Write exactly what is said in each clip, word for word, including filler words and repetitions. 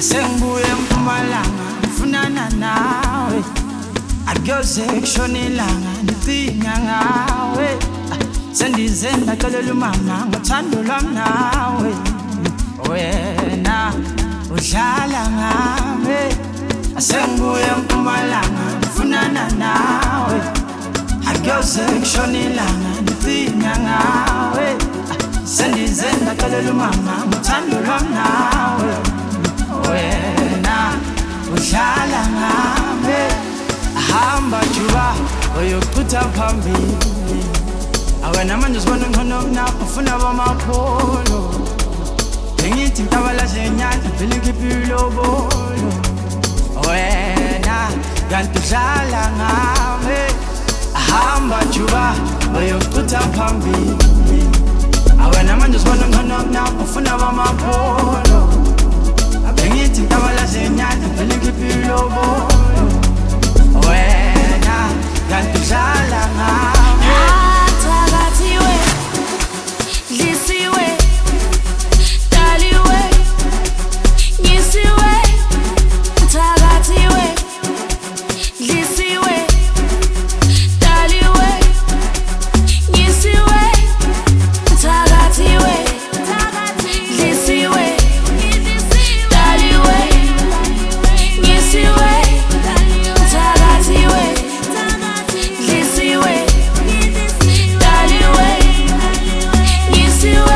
Sengibuye eMpumalanga ngifunana nawe akuyoze kushona ilanga ngidinga ngawe sendize ndaxolela umama ngothando lwami nawe wena udlala ngami sengibuye eMpumalanga ngifunana nawe akuyoze kushona ilanga ngidinga ngawe sendize ndaxolela umama ngothando lwami nawe wena udlala ngami hamba juba oyokuthutha phambili awena manje usibona ngcono kunapho ufuna bamapholo bengithi ntabala zenyanja vele ngiphilo bolo wena kanti udlala ngami hamba juba oyokuthutha phambili awena manje usibona ngcono kunapho ufuna bamapholo bengithi ntabala zenyanja vele ngiphilo bolo wena kanti udlala ngami athakathiwe dlisiwe daliwe ngisiwe athakathiwe dlisiwe daliwe ngisiwe athakathiwe dlisiwe daliwe ngisiwe athakathiwe dlisiwe daliwe ngisiwe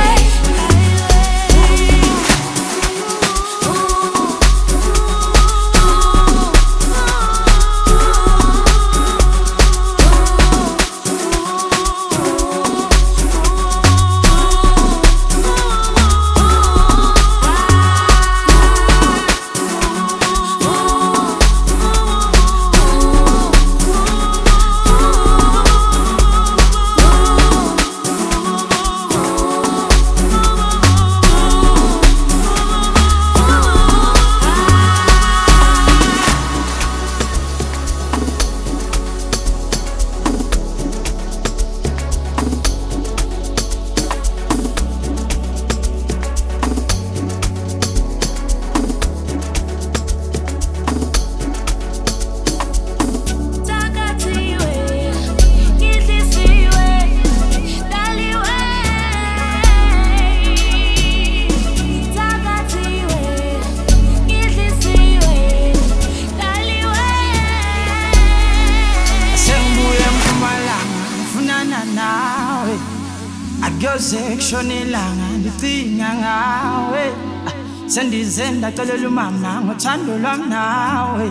kushona ilanga ngidinga ngawe sendize ndaxolela umama ngothando lwami nawe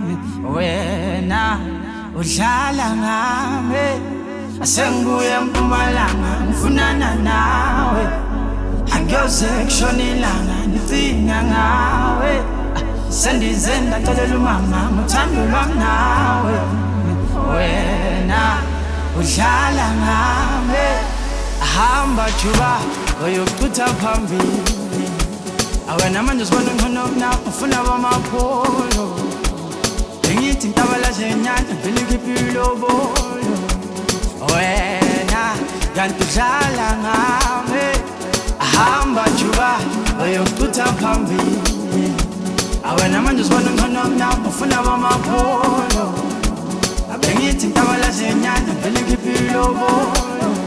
wena udlala ngami sengibuye eMpumalanga ngifunana nawe akuyoze kushona ilanga ngidinga ngawe sendize ndaxolela umama ngothando lwami nawe wena udlala ngami hamba juba oyokuthutha phambili awena manje usibona ngcono kunapho ufuna bamapholo bengithi ntabala zenyanja vele ngiphilo bolo wena kanti udlala ngami hamba juba oyokuthutha phambili awena manje usibona ngcono kunapho ufuna bamapholo bengithi ntabala zenyanja vele ngiphilo bolo